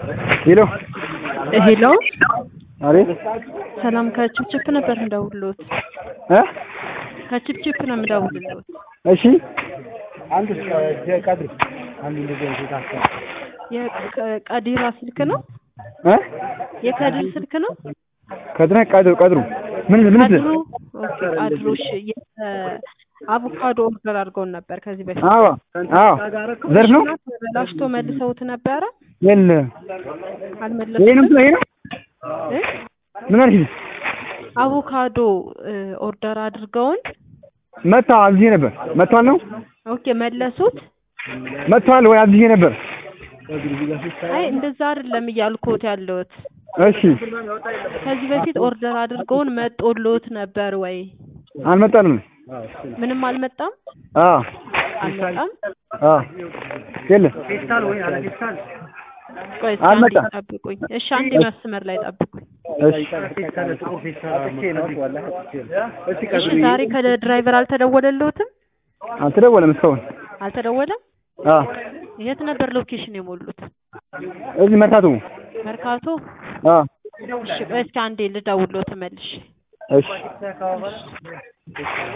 ሄሎ ሄሎ አሬት ሰላም ከችፕችፕ ነበር እንደውልሎት ከችፕችፕ ነው እንደውልሎት። እሺ አንድ ቀድር አንድ እንደዚህ ታካ የቀዲራ ስልክ ነው የከድር ስልክ ነው ቀድሩ ምን ቀድሩ ኦኬ ቀድሩሽ አቮካዶ ኦርደር አድርገውን ነበር ከዚህ በፊት አዎ ዘር ነው ላሽቶ መልሰውት ነበር የለ አልመለሱም ይሄ ነው ምን አልሽ አቮካዶ ኦርደር አድርገውን መጣ አዝዬ ነበር መጥቷል ነው ኦኬ መለሱት መጥቷል ወይ አዝዬ ነበር አይ እንደዛ አይደለም እያልኩት ያለሁት እሺ ከዚህ በፊት ኦርደር አድርገውን መጥቶሎት ነበር ወይ አልመጣንም ምንም አልመጣም አልመጣም የለ ፌስታል ወይ አለ ፌስታል አልመጣ ጠብቁኝ እሺ አንዴ መስመር ላይ ጠብቁኝ እሺ ዛሬ ከድራይቨር አልተደወለልዎትም አልተደወለም እስካሁን አልተደወለም የት ነበር ሎኬሽን የሞሉት እዚህ መርካቶ እሺ እስኪ አንዴ ልደውልዎት መልሼ እሺ